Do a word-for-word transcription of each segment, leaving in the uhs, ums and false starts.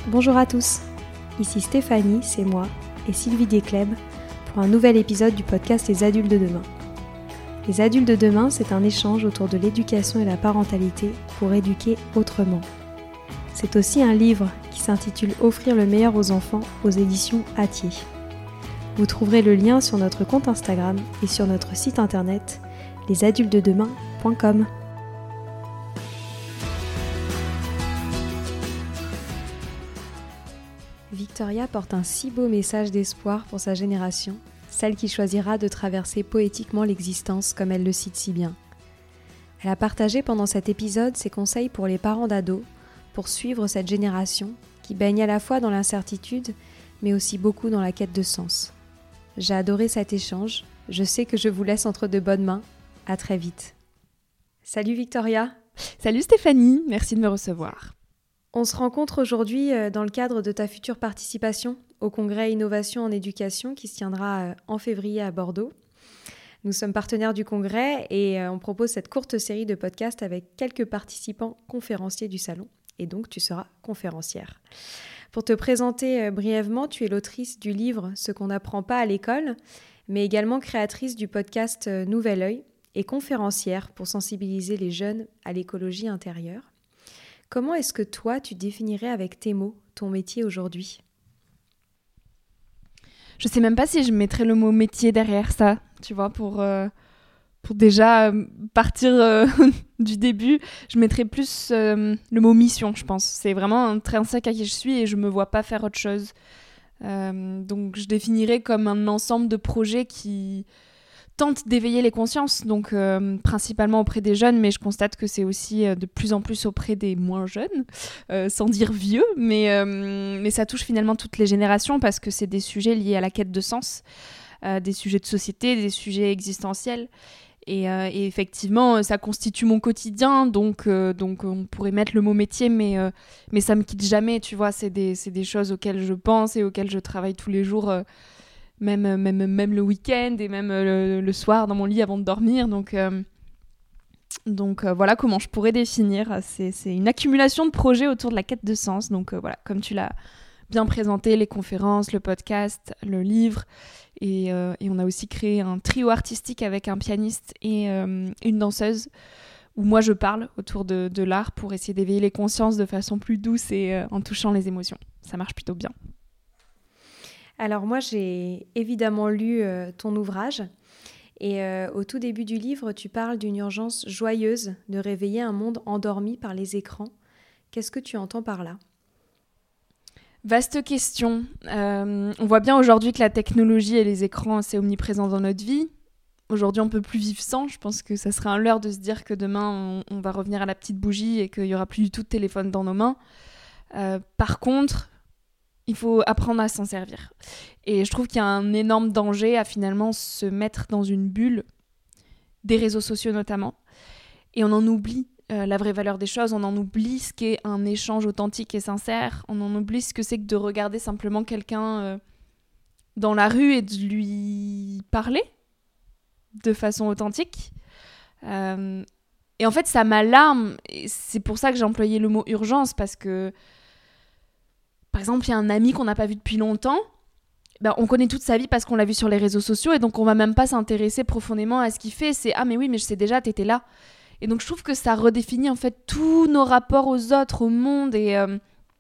Bonjour à tous, ici Stéphanie, c'est moi, et Sylvie Descleb pour un nouvel épisode du podcast Les Adultes de demain. Les Adultes de demain, c'est un échange autour de l'éducation et la parentalité pour éduquer autrement. C'est aussi un livre qui s'intitule Offrir le meilleur aux enfants aux éditions Hatier. Vous trouverez le lien sur notre compte Instagram et sur notre site internet les adultes de demain point com. Victoria porte un si beau message d'espoir pour sa génération, celle qui choisira de traverser poétiquement l'existence comme elle le cite si bien. Elle a partagé pendant cet épisode ses conseils pour les parents d'ados, pour suivre cette génération qui baigne à la fois dans l'incertitude, mais aussi beaucoup dans la quête de sens. J'ai adoré cet échange, je sais que je vous laisse entre de bonnes mains, à très vite. Salut Victoria. Salut Stéphanie, merci de me recevoir. On se rencontre aujourd'hui dans le cadre de ta future participation au congrès Innovation en éducation qui se tiendra en février à Bordeaux. Nous sommes partenaires du congrès et on propose cette courte série de podcasts avec quelques participants conférenciers du salon. Et donc tu seras conférencière. Pour te présenter brièvement, tu es l'autrice du livre « Ce qu'on n'apprend pas à l'école », mais également créatrice du podcast « Nouvel Œil » et conférencière pour sensibiliser les jeunes à l'écologie intérieure. Comment est-ce que toi, tu définirais avec tes mots ton métier aujourd'hui ? Je sais même pas si je mettrais le mot métier derrière ça, tu vois, pour, euh, pour déjà euh, partir euh, du début. Je mettrais plus euh, le mot mission, je pense. C'est vraiment intrinsèque à qui je suis et je me vois pas faire autre chose. Euh, donc je définirais comme un ensemble de projets qui tente d'éveiller les consciences, donc euh, principalement auprès des jeunes, mais je constate que c'est aussi euh, de plus en plus auprès des moins jeunes, euh, sans dire vieux, mais, euh, mais ça touche finalement toutes les générations parce que c'est des sujets liés à la quête de sens, euh, des sujets de société, des sujets existentiels. Et, euh, et effectivement, ça constitue mon quotidien, donc, euh, donc on pourrait mettre le mot métier, mais, euh, mais ça me quitte jamais, tu vois, c'est des, c'est des choses auxquelles je pense et auxquelles je travaille tous les jours, euh, Même, même, même le week-end et même le, le soir dans mon lit avant de dormir. Donc, euh, donc euh, voilà comment je pourrais définir. C'est, c'est une accumulation de projets autour de la quête de sens. Donc euh, voilà, comme tu l'as bien présenté, les conférences, le podcast, le livre. Et, euh, et on a aussi créé un trio artistique avec un pianiste et euh, une danseuse où moi je parle autour de, de l'art pour essayer d'éveiller les consciences de façon plus douce et euh, en touchant les émotions. Ça marche plutôt bien. Alors moi, j'ai évidemment lu euh, ton ouvrage et euh, au tout début du livre, tu parles d'une urgence joyeuse de réveiller un monde endormi par les écrans. Qu'est-ce que tu entends par là ? Vaste question. Euh, on voit bien aujourd'hui que la technologie et les écrans, c'est omniprésent dans notre vie. Aujourd'hui, on ne peut plus vivre sans. Je pense que ça serait un leurre de se dire que demain, on, on va revenir à la petite bougie et qu'il n'y aura plus du tout de téléphone dans nos mains. Euh, par contre, il faut apprendre à s'en servir. Et je trouve qu'il y a un énorme danger à finalement se mettre dans une bulle, des réseaux sociaux notamment, et on en oublie euh, la vraie valeur des choses, on en oublie ce qu'est un échange authentique et sincère, on en oublie ce que c'est que de regarder simplement quelqu'un euh, dans la rue et de lui parler de façon authentique. Euh, et en fait, ça m'alarme, et c'est pour ça que j'ai employé le mot urgence, parce que par exemple, il y a un ami qu'on n'a pas vu depuis longtemps, ben, on connaît toute sa vie parce qu'on l'a vu sur les réseaux sociaux et donc on va même pas s'intéresser profondément à ce qu'il fait. C'est « Ah mais oui, mais je sais déjà, t'étais là ». Et donc je trouve que ça redéfinit en fait tous nos rapports aux autres, au monde et... Euh...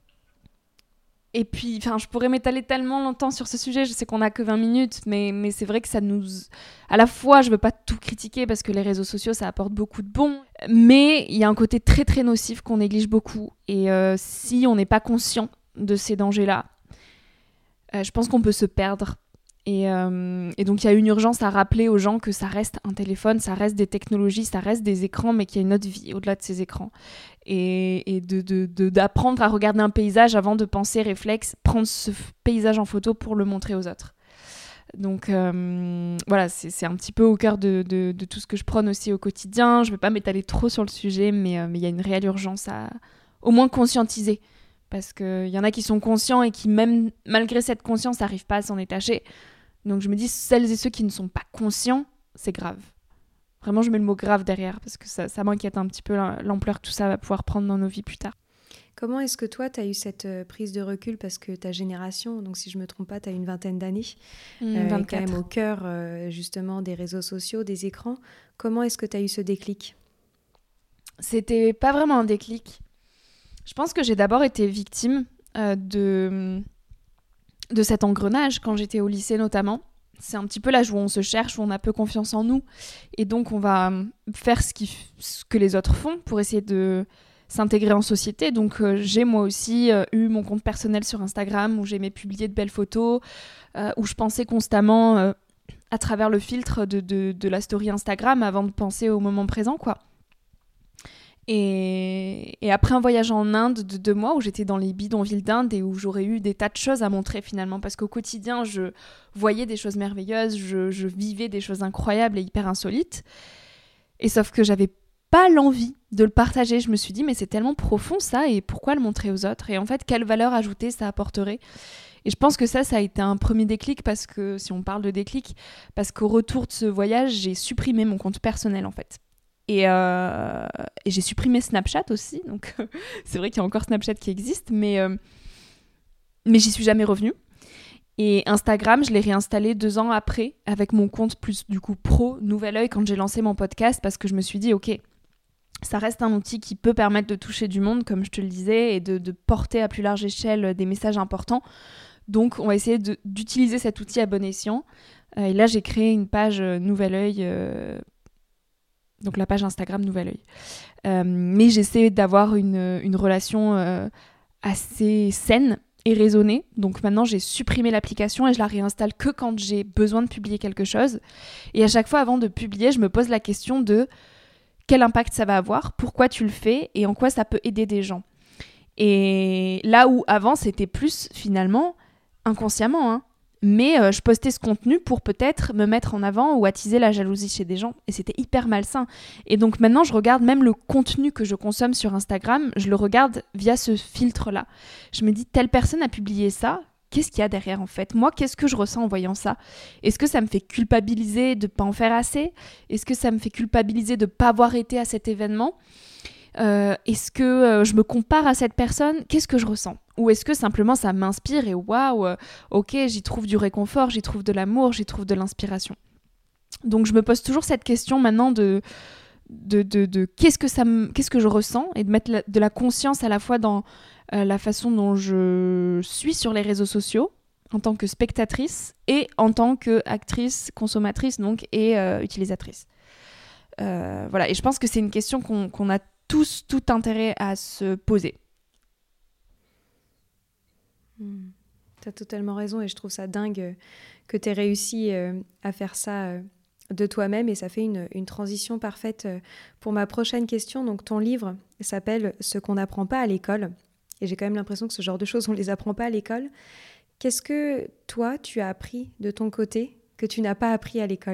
Et puis, enfin, je pourrais m'étaler tellement longtemps sur ce sujet, je sais qu'on n'a que vingt minutes, mais, mais c'est vrai que ça nous... À la fois, je veux pas tout critiquer parce que les réseaux sociaux, ça apporte beaucoup de bon, mais il y a un côté très très nocif qu'on néglige beaucoup. Et euh, si on n'est pas conscient de ces dangers-là, euh, je pense qu'on peut se perdre. Et, euh, et donc, il y a une urgence à rappeler aux gens que ça reste un téléphone, ça reste des technologies, ça reste des écrans, mais qu'il y a une autre vie au-delà de ces écrans. Et, et de, de, de, d'apprendre à regarder un paysage avant de penser réflexe, prendre ce paysage en photo pour le montrer aux autres. Donc, euh, voilà, c'est, c'est un petit peu au cœur de, de, de tout ce que je prône aussi au quotidien. Je ne vais pas m'étaler trop sur le sujet, mais euh, mais il y a une réelle urgence à au moins conscientiser. Parce qu'il y en a qui sont conscients et qui, même malgré cette conscience, n'arrivent pas à s'en détacher. Donc je me dis, celles et ceux qui ne sont pas conscients, c'est grave. Vraiment, je mets le mot grave derrière parce que ça, ça m'inquiète un petit peu l'ampleur que tout ça va pouvoir prendre dans nos vies plus tard. Comment est-ce que toi, tu as eu cette euh, prise de recul parce que ta génération, donc si je ne me trompe pas, tu as une vingtaine d'années, Mmh, euh, est vingt-quatre. quand même au cœur euh, justement des réseaux sociaux, des écrans. Comment est-ce que tu as eu ce déclic ? C'était pas vraiment un déclic. Je pense que j'ai d'abord été victime euh, de, de cet engrenage quand j'étais au lycée notamment. C'est un petit peu l'âge où on se cherche, où on a peu confiance en nous. Et donc, on va faire ce, qui, ce que les autres font pour essayer de s'intégrer en société. Donc, euh, j'ai moi aussi euh, eu mon compte personnel sur Instagram où j'aimais publier de belles photos, euh, où je pensais constamment euh, à travers le filtre de, de, de la story Instagram avant de penser au moment présent, quoi. Et, et après un voyage en Inde de deux mois où j'étais dans les bidonvilles d'Inde et où j'aurais eu des tas de choses à montrer finalement parce qu'au quotidien je voyais des choses merveilleuses, je, je vivais des choses incroyables et hyper insolites, et sauf que j'avais pas l'envie de le partager. Je me suis dit mais c'est tellement profond ça, et pourquoi le montrer aux autres, et en fait quelle valeur ajoutée ça apporterait. Et je pense que ça, ça a été un premier déclic, parce que si on parle de déclic, parce qu'au retour de ce voyage, j'ai supprimé mon compte personnel en fait. Et, euh, et j'ai supprimé Snapchat aussi, donc euh, c'est vrai qu'il y a encore Snapchat qui existe, mais, euh, mais j'y suis jamais revenue. Et Instagram, je l'ai réinstallé deux ans après, avec mon compte plus du coup pro, Nouvel Oeil, quand j'ai lancé mon podcast, parce que je me suis dit, ok, ça reste un outil qui peut permettre de toucher du monde, comme je te le disais, et de, de porter à plus large échelle des messages importants. Donc on va essayer de, d'utiliser cet outil à bon escient. Euh, et là, j'ai créé une page euh, Nouvel Oeil, euh, donc la page Instagram Nouvel Oeil. Euh, mais j'essaie d'avoir une, une relation euh, assez saine et raisonnée. Donc maintenant, j'ai supprimé l'application et je la réinstalle que quand j'ai besoin de publier quelque chose. Et à chaque fois, avant de publier, je me pose la question de quel impact ça va avoir, pourquoi tu le fais et en quoi ça peut aider des gens. Et là où avant, c'était plus finalement inconsciemment, hein, mais euh, je postais ce contenu pour peut-être me mettre en avant ou attiser la jalousie chez des gens, et c'était hyper malsain. Et donc maintenant, je regarde même le contenu que je consomme sur Instagram, je le regarde via ce filtre-là. Je me dis, telle personne a publié ça, qu'est-ce qu'il y a derrière en fait ? Moi, qu'est-ce que je ressens en voyant ça ? Est-ce que ça me fait culpabiliser de ne pas en faire assez ? Est-ce que ça me fait culpabiliser de ne pas avoir été à cet événement ? Euh, est-ce que euh, je me compare à cette personne ? Qu'est-ce que je ressens ? Ou est-ce que simplement ça m'inspire et waouh, euh, ok, j'y trouve du réconfort, j'y trouve de l'amour, j'y trouve de l'inspiration. Donc je me pose toujours cette question maintenant de, de, de, de qu'est-ce que ça me, qu'est-ce que je ressens, et de mettre la, de la conscience à la fois dans euh, la façon dont je suis sur les réseaux sociaux en tant que spectatrice et en tant qu'actrice, consommatrice donc, et euh, utilisatrice. Euh, voilà, et je pense que c'est une question qu'on, qu'on a tous tout intérêt à se poser. Mmh. Tu as totalement raison, et je trouve ça dingue que tu aies réussi euh, à faire ça euh, de toi-même, et ça fait une, une transition parfaite euh, pour ma prochaine question. Donc ton livre s'appelle « Ce qu'on n'apprend pas à l'école », et j'ai quand même l'impression que ce genre de choses, on ne les apprend pas à l'école. Qu'est-ce que toi, tu as appris de ton côté que tu n'as pas appris à l'école ?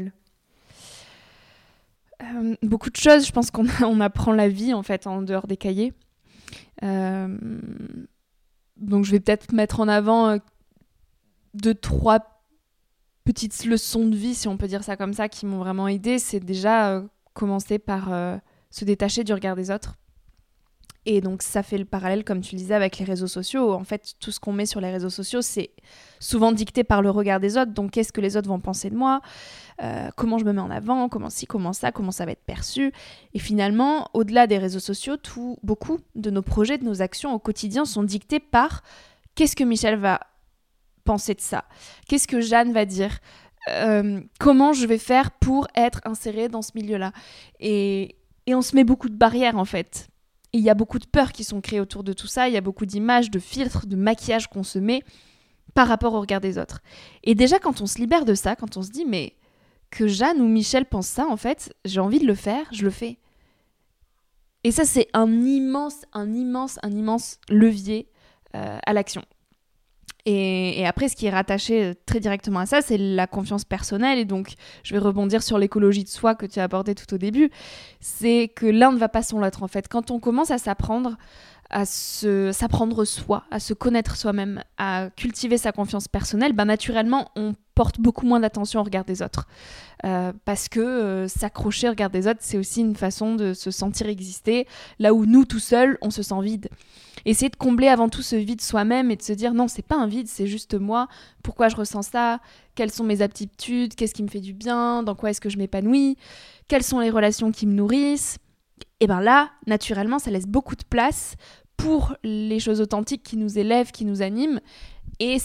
Euh, beaucoup de choses. Je pense qu'on on apprend la vie en fait en dehors des cahiers. Euh, donc je vais peut-être mettre en avant euh, deux, trois petites leçons de vie, si on peut dire ça comme ça, qui m'ont vraiment aidée. C'est déjà euh, commencer par euh, se détacher du regard des autres. Et donc ça fait le parallèle, comme tu le disais, avec les réseaux sociaux. En fait, tout ce qu'on met sur les réseaux sociaux, c'est souvent dicté par le regard des autres. Donc qu'est-ce que les autres vont penser de moi ? euh, Comment je me mets en avant ? Comment ci, comment ça ? Comment ça va être perçu ? Et finalement, au-delà des réseaux sociaux, tout, beaucoup de nos projets, de nos actions au quotidien sont dictés par qu'est-ce que Michel va penser de ça ? Qu'est-ce que Jeanne va dire ? euh, Comment je vais faire pour être insérée dans ce milieu-là ? et, et on se met beaucoup de barrières en fait. Il y a beaucoup de peurs qui sont créées autour de tout ça, il y a beaucoup d'images, de filtres, de maquillage qu'on se met par rapport au regard des autres. Et déjà, quand on se libère de ça, quand on se dit, mais que Jeanne ou Michel pensent ça, en fait, j'ai envie de le faire, je le fais. Et ça, c'est un immense, un immense, un immense levier euh, à l'action. Et, et après, ce qui est rattaché très directement à ça, c'est la confiance personnelle. Et donc, je vais rebondir sur l'écologie de soi que tu as abordé tout au début. C'est que l'un ne va pas sans l'autre, en fait. Quand on commence à s'apprendre, à se, s'apprendre soi, à se connaître soi-même, à cultiver sa confiance personnelle, ben naturellement, on porte beaucoup moins d'attention au regard des autres. Euh, parce que euh, s'accrocher au regard des autres, c'est aussi une façon de se sentir exister, là où nous, tout seuls, on se sent vide. Essayer de combler avant tout ce vide soi-même et de se dire non, c'est pas un vide, c'est juste moi. Pourquoi je ressens ça ? Quelles sont mes aptitudes ? Qu'est-ce qui me fait du bien ? Dans quoi est-ce que je m'épanouis ? Quelles sont les relations qui me nourrissent ? Et bien là, naturellement, ça laisse beaucoup de place pour les choses authentiques qui nous élèvent, qui nous animent, et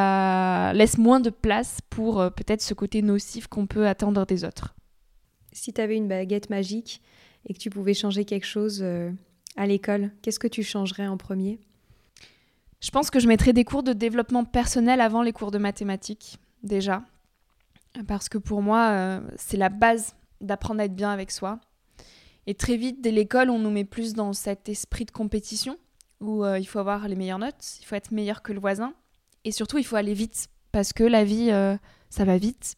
ça laisse moins de place pour euh, peut-être ce côté nocif qu'on peut attendre des autres. Si tu avais une baguette magique et que tu pouvais changer quelque chose euh, à l'école, qu'est-ce que tu changerais en premier ? Je pense que je mettrais des cours de développement personnel avant les cours de mathématiques, déjà. Parce que pour moi, euh, c'est la base d'apprendre à être bien avec soi. Et très vite, dès l'école, on nous met plus dans cet esprit de compétition où euh, il faut avoir les meilleures notes, il faut être meilleur que le voisin. Et surtout, il faut aller vite parce que la vie, euh, ça va vite,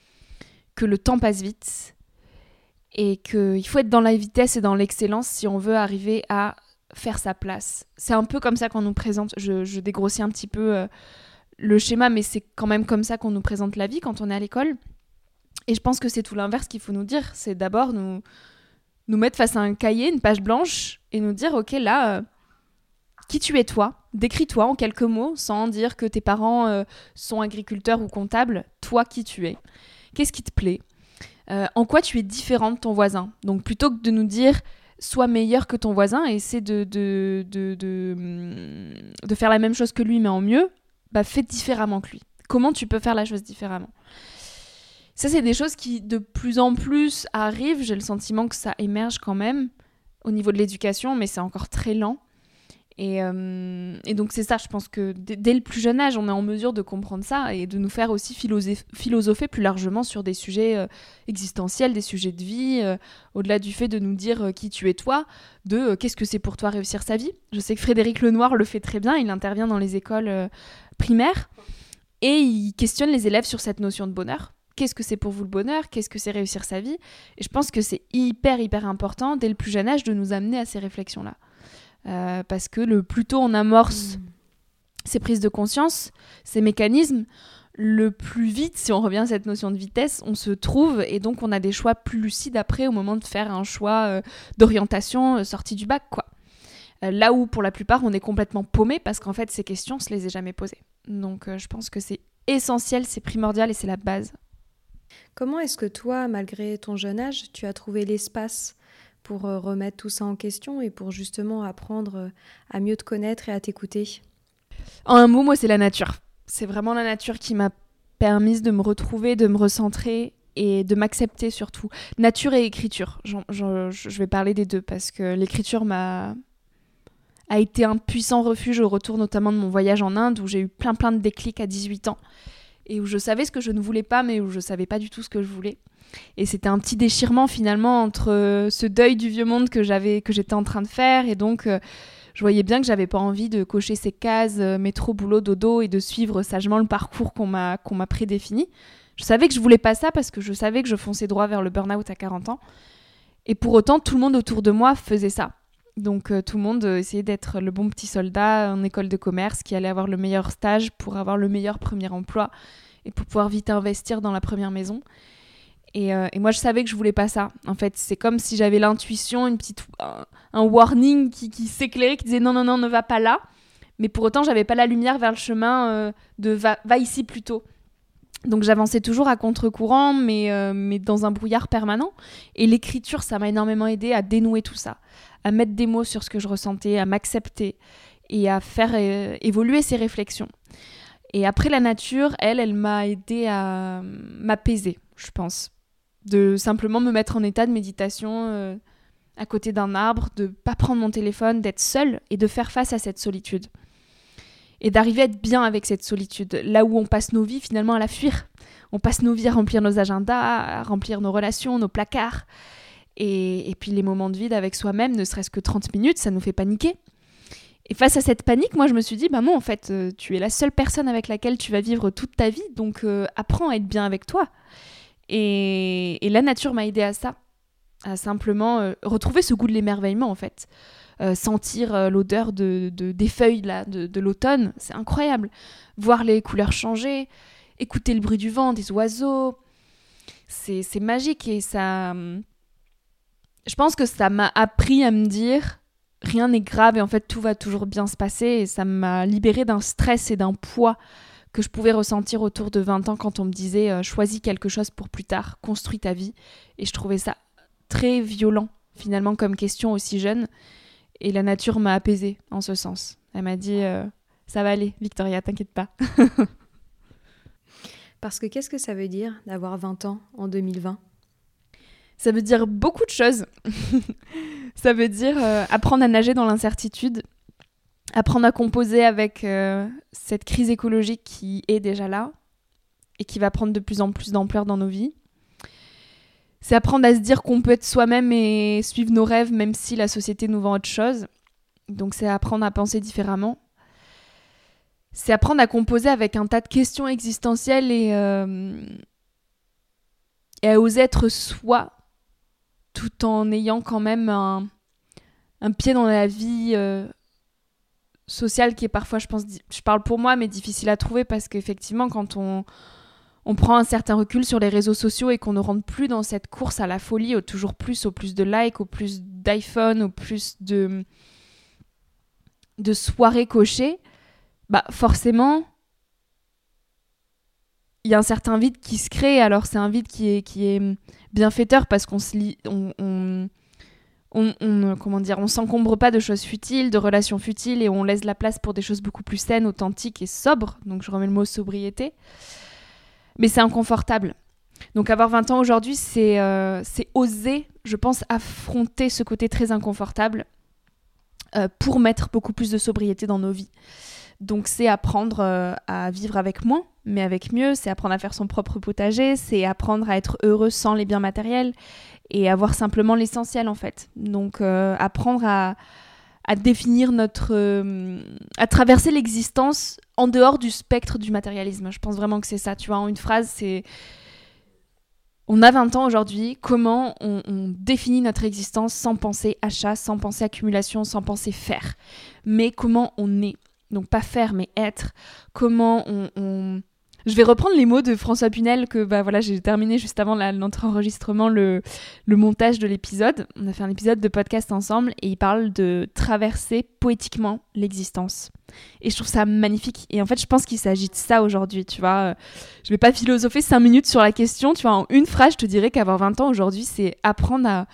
que le temps passe vite et qu'il faut être dans la vitesse et dans l'excellence si on veut arriver à faire sa place. C'est un peu comme ça qu'on nous présente, je, je dégrossis un petit peu euh, le schéma, mais c'est quand même comme ça qu'on nous présente la vie quand on est à l'école. Et je pense que c'est tout l'inverse qu'il faut nous dire, c'est d'abord nous... nous mettre face à un cahier, une page blanche, et nous dire, ok, là, euh, qui tu es toi ? Décris-toi en quelques mots, sans dire que tes parents euh, sont agriculteurs ou comptables. Toi, qui tu es ? Qu'est-ce qui te plaît ? euh, En quoi tu es différent de ton voisin ? Donc, plutôt que de nous dire, sois meilleur que ton voisin, et essaie de, de, de, de, de faire la même chose que lui, mais en mieux, bah, fais différemment que lui. Comment tu peux faire la chose différemment ? Ça, c'est des choses qui, de plus en plus, arrivent. J'ai le sentiment que ça émerge quand même au niveau de l'éducation, mais c'est encore très lent. Et, euh, et donc, c'est ça, je pense que d- dès le plus jeune âge, on est en mesure de comprendre ça et de nous faire aussi philosoph- philosopher plus largement sur des sujets euh, existentiels, des sujets de vie, euh, au-delà du fait de nous dire euh, qui tu es toi, de euh, qu'est-ce que c'est pour toi réussir sa vie. Je sais que Frédéric Lenoir le fait très bien, il intervient dans les écoles euh, primaires et il questionne les élèves sur cette notion de bonheur. Qu'est-ce que c'est pour vous le bonheur ? Qu'est-ce que c'est réussir sa vie ? Et je pense que c'est hyper, hyper important, dès le plus jeune âge, de nous amener à ces réflexions-là. Euh, parce que le plus tôt on amorce mmh. ces prises de conscience, ces mécanismes, le plus vite, si on revient à cette notion de vitesse, on se trouve et donc on a des choix plus lucides après au moment de faire un choix euh, d'orientation euh, sortie du bac, quoi. Euh, là où, pour la plupart, on est complètement paumé parce qu'en fait, ces questions, on se les est jamais posées. Donc, euh, je pense que c'est essentiel, c'est primordial et c'est la base. Comment est-ce que toi, malgré ton jeune âge, tu as trouvé l'espace pour remettre tout ça en question et pour justement apprendre à mieux te connaître et à t'écouter ? En un mot, moi, c'est la nature. C'est vraiment la nature qui m'a permis de me retrouver, de me recentrer et de m'accepter surtout. Nature et écriture. J'en, j'en, je vais parler des deux parce que l'écriture m'a... a été un puissant refuge au retour notamment de mon voyage en Inde où j'ai eu plein plein de déclics à dix-huit ans. Et où je savais ce que je ne voulais pas, mais où je ne savais pas du tout ce que je voulais. Et c'était un petit déchirement, finalement, entre ce deuil du vieux monde que, j'avais, que j'étais en train de faire. Et donc, euh, je voyais bien que je n'avais pas envie de cocher ces cases, euh, métro, boulot, dodo, et de suivre sagement le parcours qu'on m'a, qu'on m'a prédéfini. Je savais que je ne voulais pas ça parce que je savais que je fonçais droit vers le burn-out à quarante ans. Et pour autant, tout le monde autour de moi faisait ça. Donc, euh, tout le monde euh, essayait d'être le bon petit soldat en école de commerce qui allait avoir le meilleur stage pour avoir le meilleur premier emploi et pour pouvoir vite investir dans la première maison. Et, euh, et moi, je savais que je voulais pas ça. En fait, c'est comme si j'avais l'intuition, une petite, un, un warning qui, qui s'éclairait, qui disait non, non, non, ne va pas là. Mais pour autant, j'avais pas la lumière vers le chemin euh, de va, va ici plutôt. Donc j'avançais toujours à contre-courant, mais, euh, mais dans un brouillard permanent. Et l'écriture, ça m'a énormément aidé à dénouer tout ça, à mettre des mots sur ce que je ressentais, à m'accepter et à faire euh, évoluer ces réflexions. Et après, la nature, elle, elle m'a aidé à m'apaiser, je pense. De simplement me mettre en état de méditation euh, à côté d'un arbre, de ne pas prendre mon téléphone, d'être seule et de faire face à cette solitude. Et d'arriver à être bien avec cette solitude, là où on passe nos vies finalement à la fuir. On passe nos vies à remplir nos agendas, à remplir nos relations, nos placards. Et, et puis les moments de vide avec soi-même, ne serait-ce que trente minutes, ça nous fait paniquer. Et face à cette panique, moi je me suis dit, bah non, en fait, euh, tu es la seule personne avec laquelle tu vas vivre toute ta vie, donc euh, apprends à être bien avec toi. Et, et la nature m'a aidée à ça, à simplement euh, retrouver ce goût de l'émerveillement en fait. Euh, sentir euh, l'odeur de, de, des feuilles là, de, de l'automne, c'est incroyable. Voir les couleurs changer écouter le bruit du vent, des oiseaux. C'est, c'est magique et ça... Je pense que ça m'a appris à me dire rien n'est grave et en fait tout va toujours bien se passer et ça m'a libérée d'un stress et d'un poids que je pouvais ressentir autour de vingt ans quand on me disait euh, choisis quelque chose pour plus tard, construis ta vie. Et je trouvais ça très violent finalement comme question aussi jeune et la nature m'a apaisée en ce sens. Elle m'a dit euh, ça va aller Victoria, t'inquiète pas. Parce que qu'est-ce que ça veut dire d'avoir vingt ans en deux mille vingt ? Ça veut dire beaucoup de choses. Ça veut dire euh, apprendre à nager dans l'incertitude, apprendre à composer avec euh, cette crise écologique qui est déjà là et qui va prendre de plus en plus d'ampleur dans nos vies. C'est apprendre à se dire qu'on peut être soi-même et suivre nos rêves même si la société nous vend autre chose. Donc c'est apprendre à penser différemment. C'est apprendre à composer avec un tas de questions existentielles et, euh, et à oser être soi tout en ayant quand même un, un pied dans la vie euh, sociale qui est parfois, je pense, je parle pour moi, mais difficile à trouver parce qu'effectivement, quand on, on prend un certain recul sur les réseaux sociaux et qu'on ne rentre plus dans cette course à la folie, au toujours plus, au plus de likes, au plus d'iPhone, au plus de, de soirées cochées, bah forcément, il y a un certain vide qui se crée. Alors c'est un vide qui est, qui est bienfaiteur parce qu'on se lit, on, on, on, on, comment dire, on s'encombre pas de choses futiles, de relations futiles et on laisse la place pour des choses beaucoup plus saines, authentiques et sobres. Donc je remets le mot sobriété. Mais c'est inconfortable. Donc avoir vingt ans aujourd'hui, c'est, euh, c'est oser, je pense, affronter ce côté très inconfortable euh, pour mettre beaucoup plus de sobriété dans nos vies. Donc c'est apprendre euh, à vivre avec moins, mais avec mieux. C'est apprendre à faire son propre potager. C'est apprendre à être heureux sans les biens matériels et avoir simplement l'essentiel en fait. Donc euh, apprendre à, à définir notre... Euh, à traverser l'existence en dehors du spectre du matérialisme. Je pense vraiment que c'est ça. Tu vois, en une phrase, c'est... On a vingt ans aujourd'hui, comment on, on définit notre existence sans penser achat, sans penser accumulation, sans penser faire. Mais comment on est. Donc pas faire, mais être. Comment on... on... Je vais reprendre les mots de François Punel, que bah, voilà, j'ai terminé juste avant la, notre enregistrement, le, le montage de l'épisode. On a fait un épisode de podcast ensemble et il parle de traverser poétiquement l'existence. Et je trouve ça magnifique. Et en fait, je pense qu'il s'agit de ça aujourd'hui, tu vois. Je vais pas philosopher cinq minutes sur la question, tu vois. En une phrase, je te dirais qu'avoir vingt ans aujourd'hui, c'est apprendre à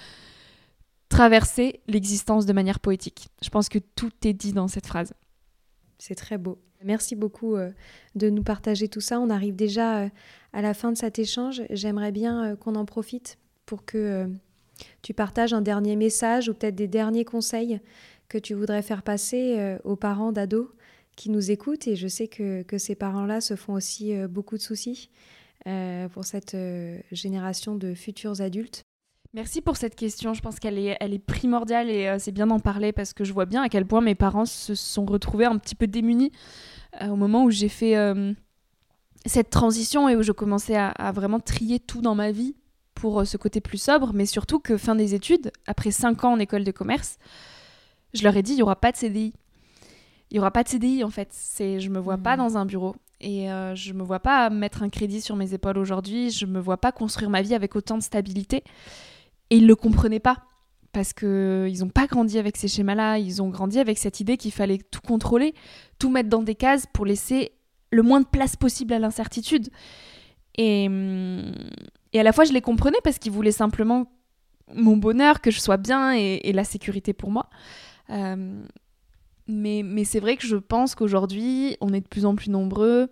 traverser l'existence de manière poétique. Je pense que tout est dit dans cette phrase. C'est très beau. Merci beaucoup euh, de nous partager tout ça. On arrive déjà euh, à la fin de cet échange. J'aimerais bien euh, qu'on en profite pour que euh, tu partages un dernier message ou peut-être des derniers conseils que tu voudrais faire passer euh, aux parents d'ados qui nous écoutent. Et je sais que, que ces parents-là se font aussi euh, beaucoup de soucis euh, pour cette euh, génération de futurs adultes. Merci pour cette question, je pense qu'elle est, elle est primordiale et euh, c'est bien d'en parler parce que je vois bien à quel point mes parents se sont retrouvés un petit peu démunis euh, au moment où j'ai fait euh, cette transition et où je commençais à, à vraiment trier tout dans ma vie pour euh, ce côté plus sobre, mais surtout que fin des études, après cinq ans en école de commerce, je leur ai dit il n'y aura pas de C D I. Il n'y aura pas de C D I en fait, c'est, je ne me vois mmh. pas dans un bureau et euh, je ne me vois pas mettre un crédit sur mes épaules aujourd'hui, je ne me vois pas construire ma vie avec autant de stabilité. Et ils ne le comprenaient pas, parce qu'ils n'ont pas grandi avec ces schémas-là, ils ont grandi avec cette idée qu'il fallait tout contrôler, tout mettre dans des cases pour laisser le moins de place possible à l'incertitude. Et, et à la fois, je les comprenais parce qu'ils voulaient simplement mon bonheur, que je sois bien et, et la sécurité pour moi. Euh, mais, mais c'est vrai que je pense qu'aujourd'hui, on est de plus en plus nombreux,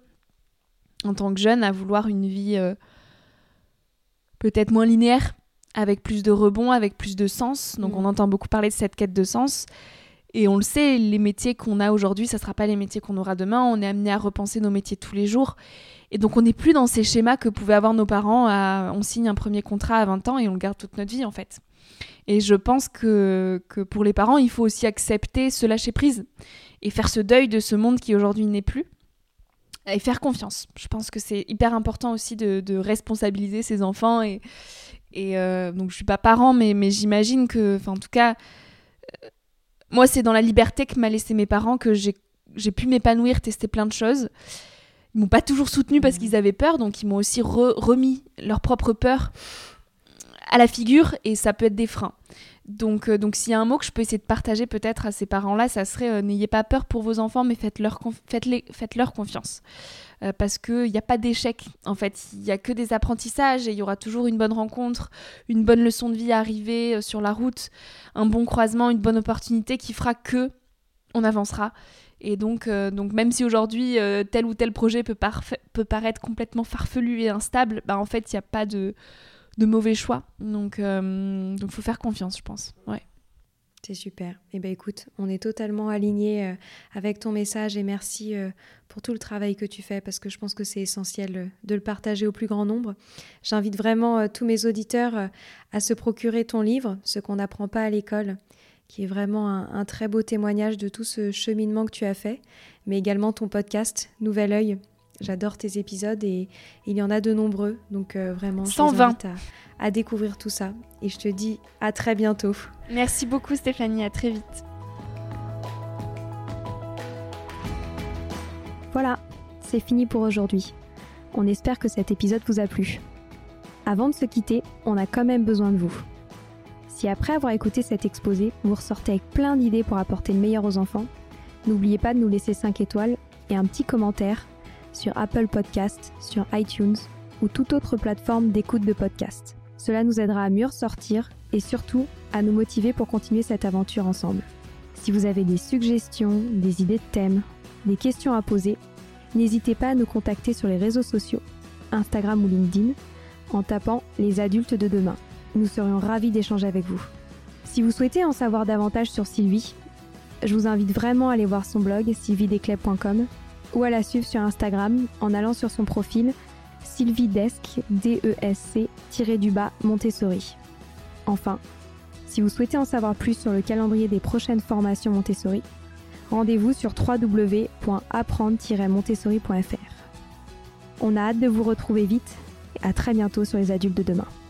en tant que jeunes, à vouloir une vie euh, peut-être moins linéaire, avec plus de rebonds, avec plus de sens. Donc mmh. on entend beaucoup parler de cette quête de sens. Et on le sait, les métiers qu'on a aujourd'hui, ça ne sera pas les métiers qu'on aura demain. On est amené à repenser nos métiers tous les jours. Et donc on n'est plus dans ces schémas que pouvaient avoir nos parents. À, on signe un premier contrat à vingt ans et on le garde toute notre vie en fait. Et je pense que, que pour les parents, il faut aussi accepter ce lâcher prise et faire ce deuil de ce monde qui aujourd'hui n'est plus. Et faire confiance. Je pense que c'est hyper important aussi de, de responsabiliser ses enfants et Et euh, donc je suis pas parent, mais, mais j'imagine que, enfin en tout cas, euh, moi c'est dans la liberté que m'a laissé mes parents que j'ai, j'ai pu m'épanouir, tester plein de choses. ils m'ont pas toujours soutenue parce qu'ils avaient peur, donc ils m'ont aussi re- remis leur propre peur à la figure, et ça peut être des freins. Donc, euh, donc s'il y a un mot que je peux essayer de partager peut-être à ces parents-là, ça serait euh, n'ayez pas peur pour vos enfants, mais faites-leur, conf- faites-les, faites-leur confiance. Euh, parce qu'il n'y a pas d'échec, en fait. Il n'y a que des apprentissages et il y aura toujours une bonne rencontre, une bonne leçon de vie à arriver euh, sur la route, un bon croisement, une bonne opportunité qui fera que on avancera. Et donc, euh, donc même si aujourd'hui euh, tel ou tel projet peut, parfa- peut paraître complètement farfelu et instable, bah en fait il n'y a pas de, de mauvais choix. Donc il euh, donc faut faire confiance, je pense. Ouais. C'est super. Eh bien écoute, on est totalement alignés euh, avec ton message et merci euh, pour tout le travail que tu fais parce que je pense que c'est essentiel euh, de le partager au plus grand nombre. J'invite vraiment euh, tous mes auditeurs euh, à se procurer ton livre, Ce qu'on n'apprend pas à l'école, qui est vraiment un, un très beau témoignage de tout ce cheminement que tu as fait, mais également ton podcast Nouvel Œil. J'adore tes épisodes et il y en a de nombreux, donc euh, vraiment je cent vingt. vous invite à, à découvrir tout ça. Et je te dis à très bientôt. Merci beaucoup Stéphanie, à très vite. Voilà, c'est fini pour aujourd'hui. On espère que cet épisode vous a plu. Avant de se quitter, on a quand même besoin de vous. Si après avoir écouté cet exposé, vous ressortez avec plein d'idées pour apporter le meilleur aux enfants, n'oubliez pas de nous laisser cinq étoiles et un petit commentaire sur Apple Podcasts, sur iTunes ou toute autre plateforme d'écoute de podcast. Cela nous aidera à mieux ressortir et surtout à nous motiver pour continuer cette aventure ensemble. Si vous avez des suggestions, des idées de thèmes, des questions à poser, n'hésitez pas à nous contacter sur les réseaux sociaux, Instagram ou LinkedIn, en tapant « Les adultes de demain ». Nous serions ravis d'échanger avec vous. Si vous souhaitez en savoir davantage sur Sylvie, je vous invite vraiment à aller voir son blog sylvie desclés point com ou à la suivre sur Instagram en allant sur son profil sylviedesc, D E S C, tiré du bas, Montessori. Enfin, si vous souhaitez en savoir plus sur le calendrier des prochaines formations Montessori, rendez-vous sur w w w point apprendre tiret montessori point f r. On a hâte de vous retrouver vite et à très bientôt sur Les Adultes de demain.